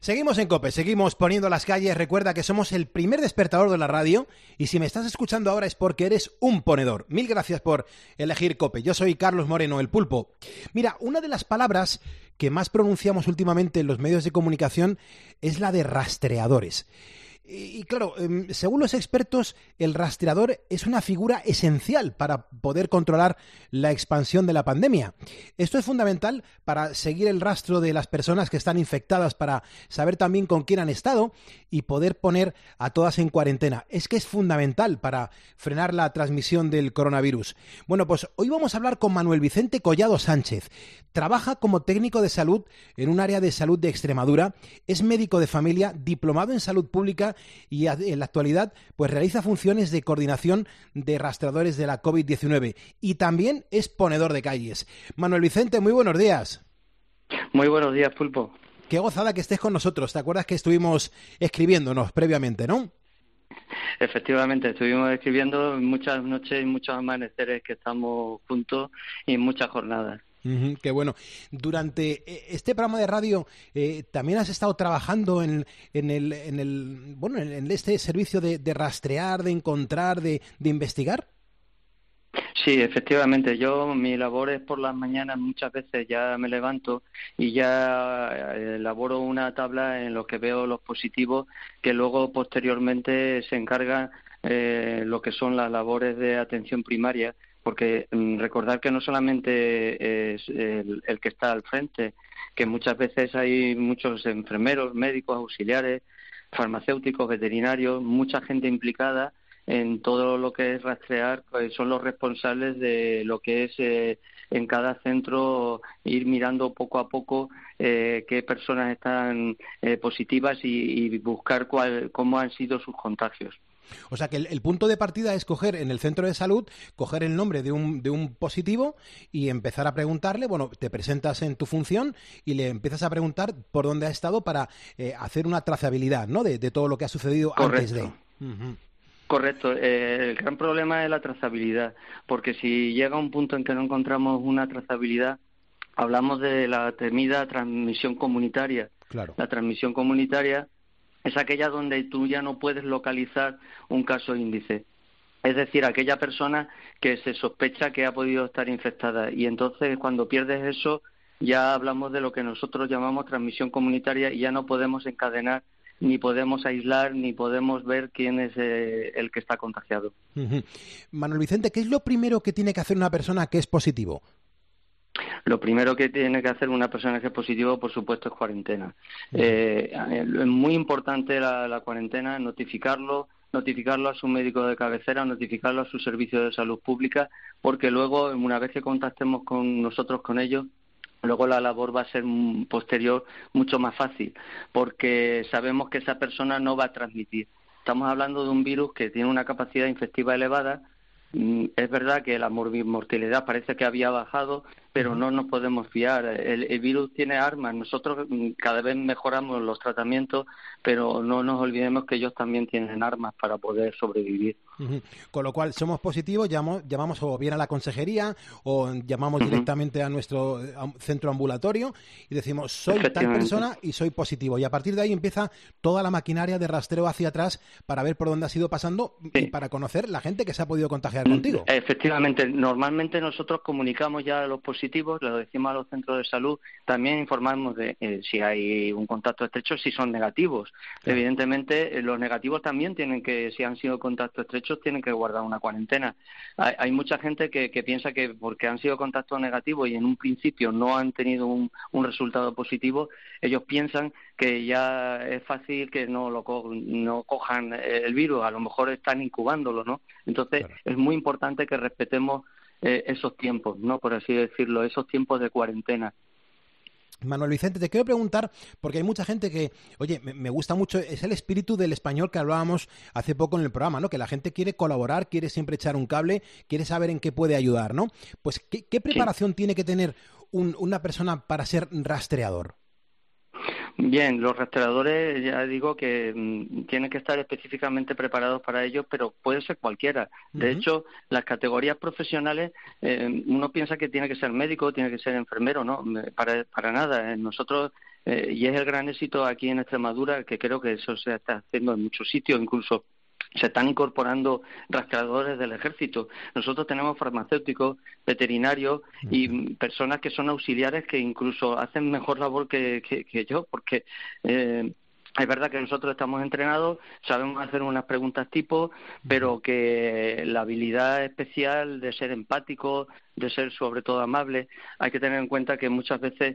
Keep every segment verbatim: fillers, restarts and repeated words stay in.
Seguimos en COPE, seguimos poniendo las calles. Recuerda que somos el primer despertador de la radio y si me estás escuchando ahora es porque eres un ponedor. Mil gracias por elegir COPE. Yo soy Carlos Moreno, el Pulpo. Mira, una de las palabras que más pronunciamos últimamente en los medios de comunicación es la de rastreadores. Y claro, según los expertos, el rastreador es una figura esencial para poder controlar la expansión de la pandemia. Esto es fundamental para seguir el rastro de las personas que están infectadas, para saber también con quién han estado y poder poner a todas en cuarentena. Es que es fundamental para frenar la transmisión del coronavirus. Bueno, pues hoy vamos a hablar con Manuel Vicente Collado Sánchez. Trabaja como técnico de salud en un área de salud de Extremadura, es médico de familia, diplomado en salud pública y en la actualidad pues realiza funciones de coordinación de rastreadores de la COVID diecinueve y también es ponedor de calles. Manuel Vicente, muy buenos días. Muy buenos días, Pulpo. Qué gozada que estés con nosotros. ¿Te acuerdas que estuvimos escribiéndonos previamente, no? Efectivamente, estuvimos escribiendo muchas noches y muchos amaneceres que estamos juntos y muchas jornadas. Uh-huh, qué bueno. Durante este programa de radio eh, también has estado trabajando en, en el, en el, bueno, en este servicio de, de rastrear, de encontrar, de, de investigar. Sí, efectivamente. Yo, mi labor es por las mañanas, muchas veces ya me levanto y ya elaboro una tabla en lo que veo los positivos que luego posteriormente se encargan eh, lo que son las labores de atención primaria. Porque mmm, recordar que no solamente es el, el que está al frente, que muchas veces hay muchos enfermeros, médicos, auxiliares, farmacéuticos, veterinarios, mucha gente implicada en todo lo que es rastrear, pues son los responsables de lo que es eh, en cada centro ir mirando poco a poco eh, qué personas están eh, positivas y, y buscar cuál, cómo han sido sus contagios. O sea que el, el punto de partida es coger en el centro de salud, coger el nombre de un, de un positivo y empezar a preguntarle, bueno, te presentas en tu función y le empiezas a preguntar por dónde ha estado para eh, hacer una trazabilidad, ¿no? De, de todo lo que ha sucedido Correcto. Antes de. Uh-huh. Correcto. Eh, el gran problema es la trazabilidad, porque si llega un punto en que no encontramos una trazabilidad, hablamos de la temida transmisión comunitaria. Claro. La transmisión comunitaria es aquella donde tú ya no puedes localizar un caso índice. Es decir, aquella persona que se sospecha que ha podido estar infectada. Y entonces, cuando pierdes eso, ya hablamos de lo que nosotros llamamos transmisión comunitaria y ya no podemos encadenar, ni podemos aislar, ni podemos ver quién es eh, el que está contagiado. Uh-huh. Manuel Vicente, ¿qué es lo primero que tiene que hacer una persona que es positivo? Lo primero que tiene que hacer una persona que es positivo, por supuesto, es cuarentena. Eh, es muy importante la, la cuarentena, notificarlo, notificarlo a su médico de cabecera, notificarlo a su servicio de salud pública, porque luego, una vez que contactemos con nosotros, con ellos, luego la labor va a ser posterior mucho más fácil, porque sabemos que esa persona no va a transmitir. Estamos hablando de un virus que tiene una capacidad infectiva elevada. Es verdad que la mortalidad parece que había bajado, pero no nos podemos fiar. El, el virus tiene armas. Nosotros cada vez mejoramos los tratamientos, pero no nos olvidemos que ellos también tienen armas para poder sobrevivir. Uh-huh. Con lo cual, somos positivos, llamamos, llamamos o bien a la consejería o llamamos uh-huh. directamente a nuestro centro ambulatorio y decimos, soy tal persona y soy positivo. Y a partir de ahí empieza toda la maquinaria de rastreo hacia atrás para ver por dónde has ido pasando sí. y para conocer la gente que se ha podido contagiar contigo. Efectivamente. Normalmente nosotros comunicamos ya a los positivos, lo decimos a los centros de salud, también informamos de eh, si hay un contacto estrecho, si son negativos. Claro. Evidentemente, eh, los negativos también tienen que, si han sido contactos estrechos, tienen que guardar una cuarentena. Hay, hay mucha gente que, que piensa que porque han sido contactos negativos y en un principio no han tenido un, un resultado positivo, ellos piensan que ya es fácil que no lo co- no cojan el virus, a lo mejor están incubándolo, ¿no? Entonces, claro. es muy importante que respetemos eh, esos tiempos, ¿no? Por así decirlo, esos tiempos de cuarentena. Manuel Vicente, te quiero preguntar, porque hay mucha gente que, oye, me, me gusta mucho, es el espíritu del español que hablábamos hace poco en el programa, ¿no? Que la gente quiere colaborar, quiere siempre echar un cable, quiere saber en qué puede ayudar, ¿no? Pues, ¿qué, qué preparación sí. tiene que tener un, una persona para ser rastreador? Bien, los rastreadores, ya digo que mmm, tienen que estar específicamente preparados para ello, pero puede ser cualquiera. De uh-huh. hecho, las categorías profesionales, eh, uno piensa que tiene que ser médico, tiene que ser enfermero, ¿no? Para, para nada. Nosotros Eh, y es el gran éxito aquí en Extremadura, que creo que eso se está haciendo en muchos sitios, incluso se están incorporando rastreadores del ejército. Nosotros tenemos farmacéuticos, veterinarios y personas que son auxiliares que incluso hacen mejor labor que, que, que yo, porque eh, es verdad que nosotros estamos entrenados, sabemos hacer unas preguntas tipo, pero que la habilidad especial de ser empático, de ser sobre todo amable, hay que tener en cuenta que muchas veces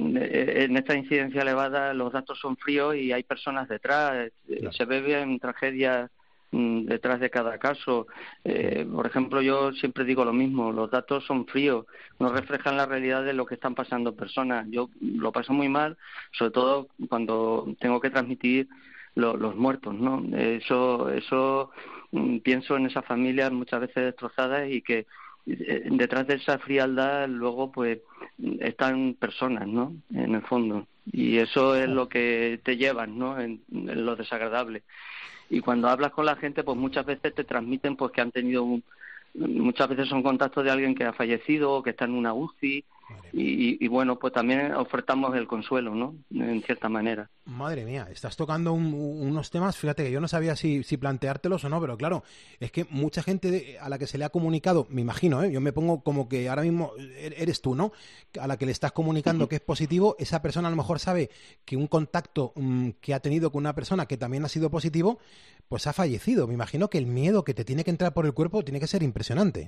en esta incidencia elevada los datos son fríos y hay personas detrás, claro. Se beben tragedias detrás de cada caso. Eh, por ejemplo, yo siempre digo lo mismo, los datos son fríos, no reflejan la realidad de lo que están pasando personas. Yo lo paso muy mal, sobre todo cuando tengo que transmitir lo, los muertos, ¿no? Eso, eso pienso en esas familias muchas veces destrozadas y que eh, detrás de esa frialdad luego pues están personas, ¿no? En el fondo. Y eso es lo que te llevan, ¿no? En, en lo desagradable. Y cuando hablas con la gente, pues muchas veces te transmiten pues que han tenido un, muchas veces son contactos de alguien que ha fallecido o que está en una U C I y, y bueno, pues también ofertamos el consuelo, ¿no? En cierta manera. Madre mía, estás tocando un, unos temas, fíjate que yo no sabía si, si planteártelos o no, pero claro, es que mucha gente a la que se le ha comunicado, me imagino, ¿eh? Yo me pongo como que ahora mismo eres tú, ¿no? A la que le estás comunicando que es positivo, esa persona a lo mejor sabe que un contacto um, que ha tenido con una persona que también ha sido positivo, pues ha fallecido. Me imagino que el miedo que te tiene que entrar por el cuerpo tiene que ser impresionante.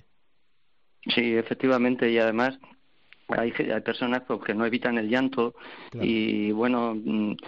Sí, efectivamente, y además hay, hay personas pues, que no evitan el llanto, claro. Y bueno,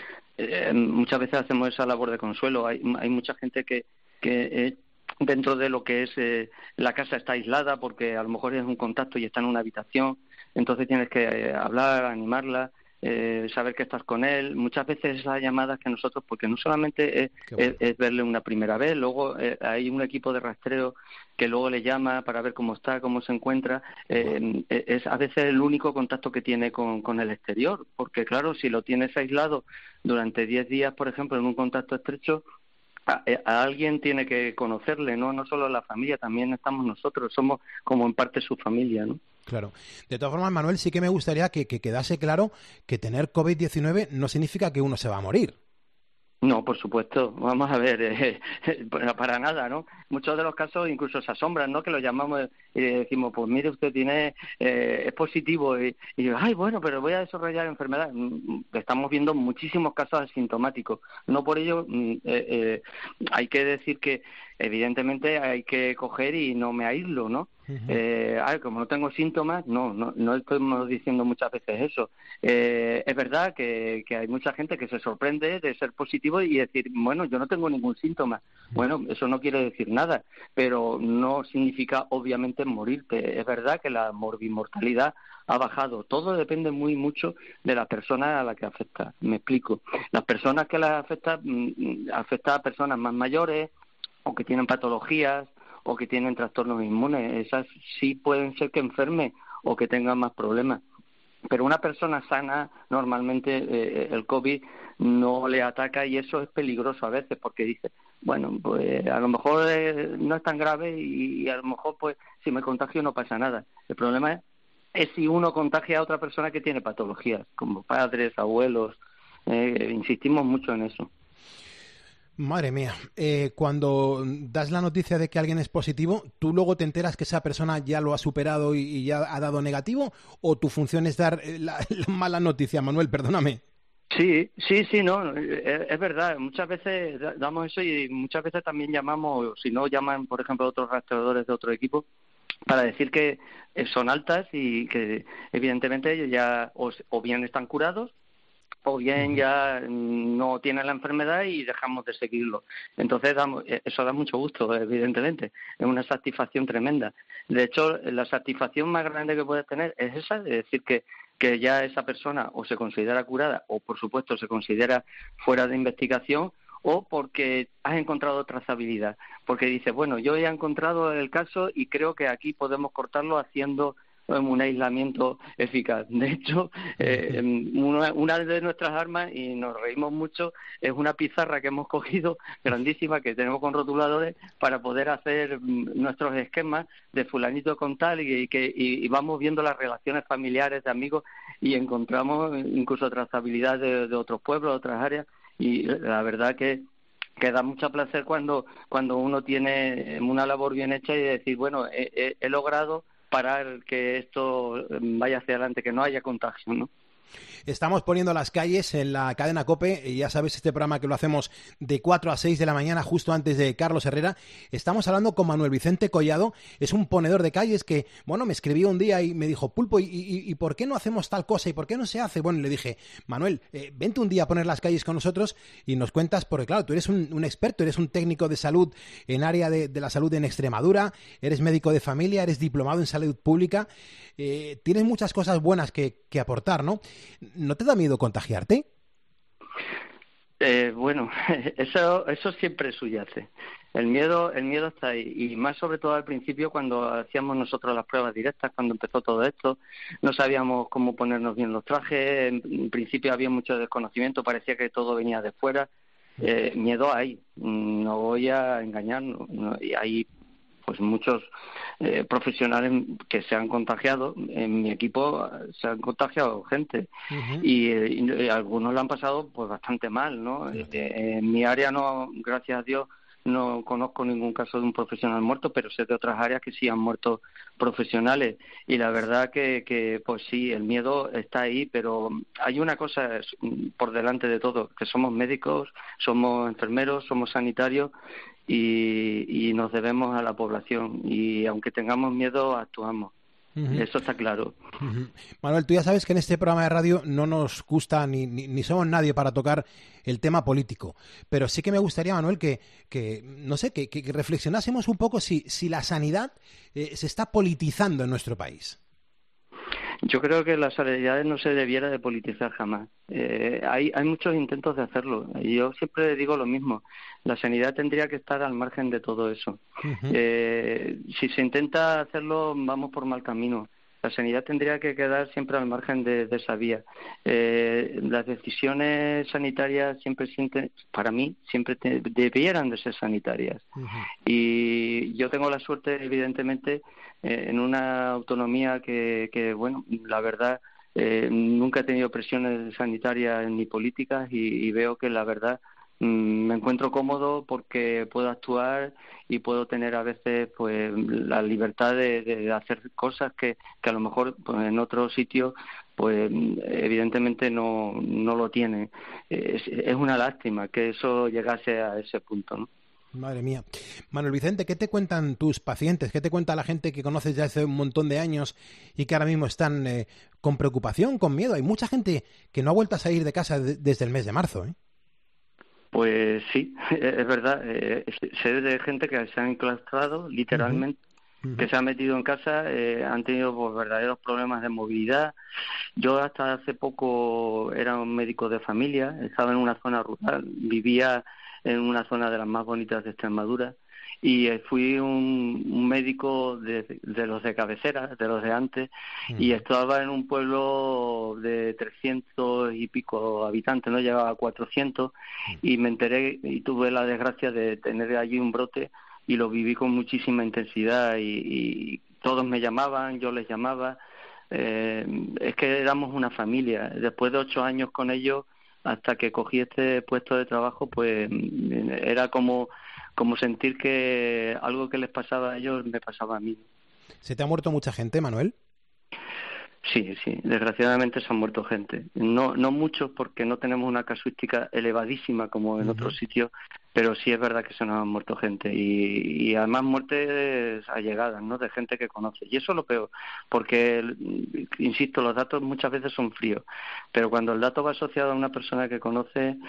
eh, muchas veces hacemos esa labor de consuelo. Hay, hay mucha gente que, que eh, dentro de lo que es eh, la casa está aislada porque a lo mejor es un contacto y está en una habitación, entonces tienes que eh, hablar, animarla, eh, saber que estás con él. Muchas veces esas llamadas que nosotros, porque no solamente es, bueno. es, es verle una primera vez, luego eh, hay un equipo de rastreo que luego le llama para ver cómo está, cómo se encuentra, eh, wow. Es a veces el único contacto que tiene con, con el exterior, porque claro, si lo tienes aislado durante diez días, por ejemplo, en un contacto estrecho, a, a alguien tiene que conocerle, no no solo la familia, también estamos nosotros, somos como en parte su familia, ¿no? Claro. De todas formas, Manuel, sí que me gustaría que, que quedase claro que tener COVID diecinueve no significa que uno se va a morir. No, por supuesto. Vamos a ver, eh, eh, para nada, ¿no? Muchos de los casos incluso se asombran, ¿no? Que lo llamamos y decimos, pues mire, usted tiene, eh, es positivo. Y, y yo, ay, bueno, pero voy a desarrollar enfermedad. Estamos viendo muchísimos casos asintomáticos. No por ello, eh, eh, hay que decir que, evidentemente, hay que coger y no me aíslo, ¿no? Uh-huh. Eh, ay, como no tengo síntomas, no, no, no estamos diciendo muchas veces eso. Eh, es verdad que, que hay mucha gente que se sorprende de ser positivo y decir, bueno, yo no tengo ningún síntoma. Bueno, eso no quiere decir nada, pero no significa obviamente morirte. Es verdad que la morbimortalidad ha bajado. Todo depende muy mucho de la persona a la que afecta. Me explico. Las personas que las afecta, afecta a personas más mayores o que tienen patologías o que tienen trastornos inmunes. Esas sí pueden ser que enfermen o que tengan más problemas. Pero una persona sana, normalmente eh, el COVID no le ataca y eso es peligroso a veces porque dice, bueno, pues a lo mejor eh, no es tan grave y, y a lo mejor pues si me contagio no pasa nada. El problema es, es si uno contagia a otra persona que tiene patologías, como padres, abuelos, eh, insistimos mucho en eso. Madre mía, eh, cuando das la noticia de que alguien es positivo, ¿tú luego te enteras que esa persona ya lo ha superado y, y ya ha dado negativo? ¿O tu función es dar la, la mala noticia, Manuel? Perdóname. Sí, sí, sí, no, es, es verdad. Muchas veces damos eso y muchas veces también llamamos, si no llaman, por ejemplo, otros rastreadores de otro equipo, para decir que son altas y que evidentemente ellos ya o, o bien están curados o bien ya no tienen la enfermedad y dejamos de seguirlo. Entonces, damos, eso da mucho gusto, evidentemente. Es una satisfacción tremenda. De hecho, la satisfacción más grande que puedes tener es esa, de decir que, que ya esa persona o se considera curada o, por supuesto, se considera fuera de investigación o porque has encontrado trazabilidad. Porque dices, bueno, yo ya he encontrado el caso y creo que aquí podemos cortarlo haciendo un aislamiento eficaz. De hecho, eh, una, una de nuestras armas, y nos reímos mucho, es una pizarra que hemos cogido, grandísima, que tenemos con rotuladores, para poder hacer nuestros esquemas de fulanito con tal, y, y que y, y vamos viendo las relaciones familiares de amigos. y encontramos incluso trazabilidad de, de otros pueblos, otras áreas, y la verdad que que da mucho placer cuando cuando uno tiene una labor bien hecha y decir, bueno, he, he, he logrado parar que esto vaya hacia adelante, que no haya contagio, ¿no? Estamos poniendo las calles en la cadena COPE, y ya sabes, este programa que lo hacemos de cuatro a seis de la mañana, justo antes de Carlos Herrera. Estamos hablando con Manuel Vicente Collado, es un ponedor de calles que, bueno, me escribió un día y me dijo, Pulpo, ¿y, y, y por qué no hacemos tal cosa? ¿Y por qué no se hace? Bueno, le dije, Manuel, eh, vente un día a poner las calles con nosotros y nos cuentas, porque claro, tú eres un, un experto, eres un técnico de salud en área de, de la salud en Extremadura, eres médico de familia, eres diplomado en salud pública, eh, tienes muchas cosas buenas que, que aportar, ¿no? ¿No te da miedo contagiarte? Eh, bueno, eso eso siempre subyace. El miedo el miedo está ahí, y más sobre todo al principio, cuando hacíamos nosotros las pruebas directas, cuando empezó todo esto, no sabíamos cómo ponernos bien los trajes, en, en principio había mucho desconocimiento, parecía que todo venía de fuera. Eh, miedo hay, no voy a engañarnos, no, y hay pues muchos eh, profesionales que se han contagiado. En mi equipo se han contagiado gente, uh-huh. y, y, y algunos lo han pasado pues bastante mal, ¿no? Uh-huh. Eh, en mi área, no, gracias a Dios, no conozco ningún caso de un profesional muerto, pero sé de otras áreas que sí han muerto profesionales, y la verdad que, que pues sí, el miedo está ahí, pero hay una cosa por delante de todo, que somos médicos, somos enfermeros, somos sanitarios, y, y nos debemos a la población, y aunque tengamos miedo, actuamos. Uh-huh. Eso está claro. Uh-huh. Manuel, tú ya sabes que en este programa de radio no nos gusta ni, ni, ni somos nadie para tocar el tema político, pero sí que me gustaría, Manuel, que, que no sé, que, que reflexionásemos un poco si, si la sanidad eh, se está politizando en nuestro país. Yo creo que la sanidad no se debiera de politizar jamás. Eh, hay, hay muchos intentos de hacerlo. Yo siempre digo lo mismo. La sanidad tendría que estar al margen de todo eso. Uh-huh. Eh, si se intenta hacerlo, vamos por mal camino. La sanidad tendría que quedar siempre al margen de, de esa vía. Eh, las decisiones sanitarias siempre, siempre para mí, siempre te, debieran de ser sanitarias. Uh-huh. Y yo tengo la suerte, evidentemente, eh, en una autonomía que, que bueno, la verdad, eh, nunca he tenido presiones sanitarias ni políticas, y, y veo que la verdad me encuentro cómodo porque puedo actuar y puedo tener a veces pues la libertad de, de hacer cosas que, que a lo mejor pues, en otros sitios pues evidentemente no, no lo tienen. Es, es una lástima que eso llegase a ese punto, ¿no? Madre mía. Manuel Vicente, ¿qué te cuentan tus pacientes? ¿Qué te cuenta la gente que conoces ya hace un montón de años y que ahora mismo están eh, con preocupación, con miedo? Hay mucha gente que no ha vuelto a salir de casa de, desde el mes de marzo, ¿eh? Pues sí, es verdad. Eh, sé de gente que se ha enclaustrado, literalmente, uh-huh. Uh-huh. que se ha metido en casa, eh, han tenido pues, verdaderos problemas de movilidad. Yo hasta hace poco era un médico de familia, estaba en una zona rural, vivía en una zona de las más bonitas de Extremadura, y fui un, un médico de, de los de cabecera, de los de antes, uh-huh. y estaba en un pueblo de trescientos y pico habitantes, no llegaba a cuatrocientos, uh-huh. y me enteré y tuve la desgracia de tener allí un brote, y lo viví con muchísima intensidad, y, y todos me llamaban, yo les llamaba, eh, es que éramos una familia. Después de ocho años con ellos, hasta que cogí este puesto de trabajo, pues era como como sentir que algo que les pasaba a ellos me pasaba a mí. ¿Se te ha muerto mucha gente, Manuel? Sí, sí, desgraciadamente se han muerto gente. No no muchos, porque no tenemos una casuística elevadísima como en uh-huh. otros sitios, pero sí es verdad que se nos han muerto gente, y, y además muertes allegadas, ¿no?, de gente que conoce. Y eso es lo peor, porque, insisto, los datos muchas veces son fríos, pero cuando el dato va asociado a una persona que conoce,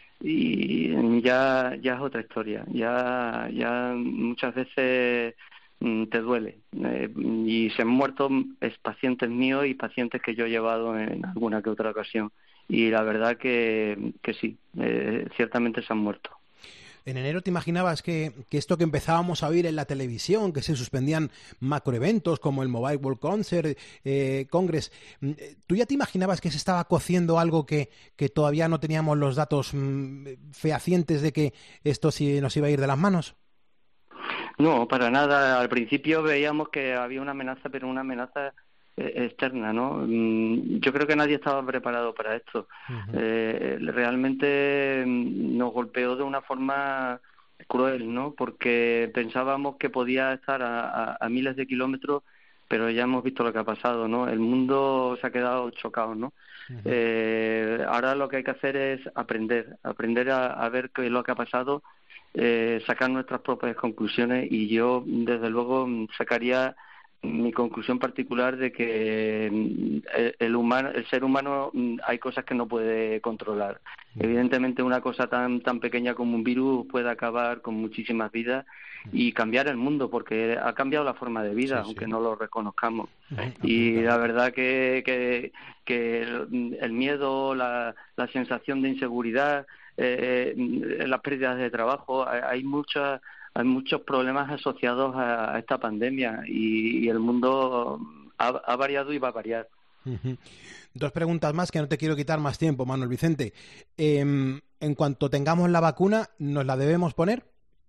y ya ya es otra historia. Ya ya muchas veces te duele, eh, y se han muerto es pacientes míos y pacientes que yo he llevado en alguna que otra ocasión, y la verdad que, que sí, eh, ciertamente se han muerto. En enero, ¿te imaginabas que, que esto que empezábamos a oír en la televisión, que se suspendían macroeventos como el Mobile World Concert, eh, Congress, tú ya te imaginabas que se estaba cociendo algo que, que todavía no teníamos los datos mmm, fehacientes de que esto sí nos iba a ir de las manos? No, para nada. Al principio veíamos que había una amenaza, pero una amenaza externa, ¿no? Yo creo que nadie estaba preparado para esto. Uh-huh. Eh, realmente nos golpeó de una forma cruel, ¿no? Porque pensábamos que podía estar a, a, a miles de kilómetros, pero ya hemos visto lo que ha pasado, ¿no? El mundo se ha quedado chocado, ¿no? Uh-huh. Eh, ahora lo que hay que hacer es aprender, aprender a, a ver qué es lo que ha pasado, eh, sacar nuestras propias conclusiones, y yo, desde luego, sacaría mi conclusión particular de que el, el humano, el ser humano, hay cosas que no puede controlar. Uh-huh. Evidentemente, una cosa tan tan pequeña como un virus puede acabar con muchísimas vidas y cambiar el mundo, porque ha cambiado la forma de vida, sí, aunque sí. no lo reconozcamos. Uh-huh. Y la verdad que que, que el, el miedo, la, la sensación de inseguridad, eh, las pérdidas de trabajo, hay, hay muchas hay muchos problemas asociados a, a esta pandemia, y, y el mundo ha, ha variado y va a variar. Uh-huh. Dos preguntas más, que no te quiero quitar más tiempo, Manuel Vicente. Eh, en cuanto tengamos la vacuna, ¿nos la debemos poner?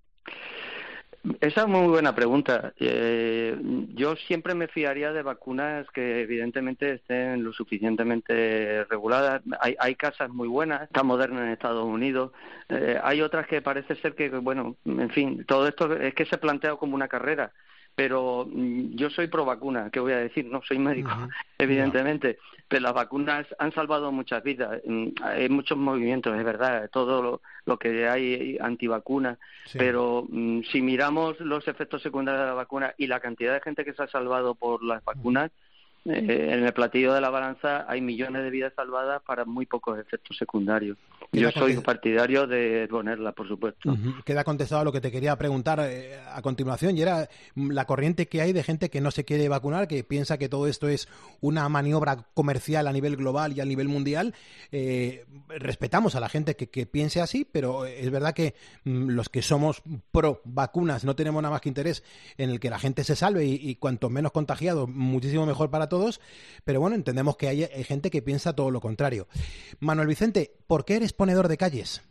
Esa es muy buena pregunta. Eh, yo siempre me fiaría de vacunas que evidentemente estén lo suficientemente reguladas. Hay, hay casas muy buenas, está Moderna en Estados Unidos. Eh, hay otras que parece ser que, bueno, en fin, todo esto es que se plantea como una carrera. Pero yo soy pro vacuna, ¿qué voy a decir? No soy médico, uh-huh. evidentemente, no. Pero las vacunas han salvado muchas vidas. Hay muchos movimientos, es verdad, todo lo, lo que hay antivacunas, sí. Pero um, si miramos los efectos secundarios de la vacuna y la cantidad de gente que se ha salvado por las vacunas, uh-huh. eh, en el platillo de la balanza hay millones de vidas salvadas para muy pocos efectos secundarios. Yo soy contest... partidario de ponerla, por supuesto. Uh-huh. Queda contestado a lo que te quería preguntar eh, a continuación, y era la corriente que hay de gente que no se quiere vacunar, que piensa que todo esto es una maniobra comercial a nivel global y a nivel mundial. Eh, respetamos a la gente que, que piense así, pero es verdad que mm, los que somos pro vacunas no tenemos nada más que interés en el que la gente se salve, y, y cuanto menos contagiados, muchísimo mejor para todos. Pero bueno, entendemos que hay, hay gente que piensa todo lo contrario. Manuel Vicente, ¿por qué eres ponedor de calles?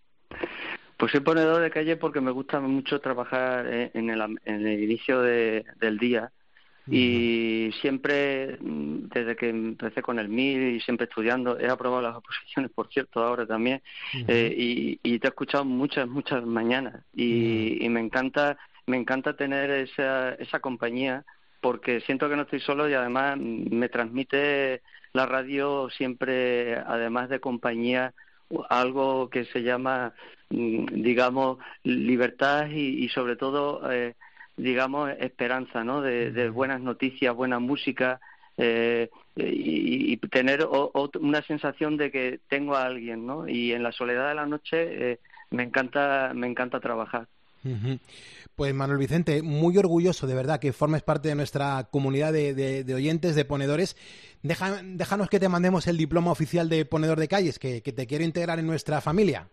Pues soy ponedor de calle porque me gusta mucho trabajar en el, en el inicio de, del día, uh-huh. Y siempre, desde que empecé con el M I R y siempre estudiando, he aprobado las oposiciones, por cierto, ahora también, uh-huh. eh, y, y te he escuchado muchas, muchas mañanas, y, uh-huh. y me encanta, me encanta tener esa, esa compañía, porque siento que no estoy solo, y además me transmite la radio siempre, además de compañía, algo que se llama, digamos, libertad y, y sobre todo, eh, digamos, esperanza, ¿no? De, de buenas noticias, buena música, eh, y, y tener o, o una sensación de que tengo a alguien, ¿no? Y en la soledad de la noche eh, me encanta, me encanta trabajar. Uh-huh. Pues Manuel Vicente, muy orgulloso de verdad que formes parte de nuestra comunidad de, de, de oyentes, de ponedores. Deja, déjanos que te mandemos el diploma oficial de ponedor de calles, que, que te quiero integrar en nuestra familia.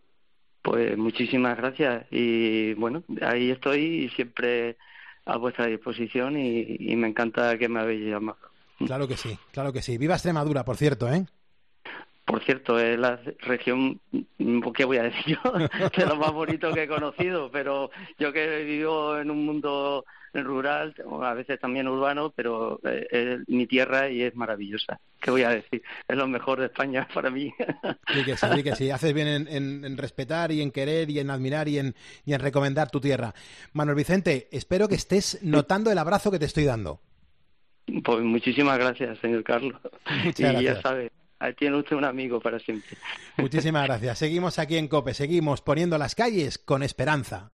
Pues muchísimas gracias, y bueno, ahí estoy siempre a vuestra disposición, y, y me encanta que me habéis llamado. Claro que sí, claro que sí. Viva Extremadura, por cierto, ¿eh? Por cierto, es la región, ¿qué voy a decir yo? Que es lo más bonito que he conocido, pero yo que vivo en un mundo rural, a veces también urbano, pero es mi tierra y es maravillosa. ¿Qué voy a decir? Es lo mejor de España para mí. Sí que sí, sí que sí. Haces bien en, en, en respetar y en querer y en admirar y en, y en recomendar tu tierra. Manuel Vicente, espero que estés notando el abrazo que te estoy dando. Pues muchísimas gracias, señor Carlos. Muchas y gracias. Ya sabe, ahí tiene usted un amigo para siempre. Muchísimas gracias. Seguimos aquí en COPE, seguimos poniendo las calles con esperanza.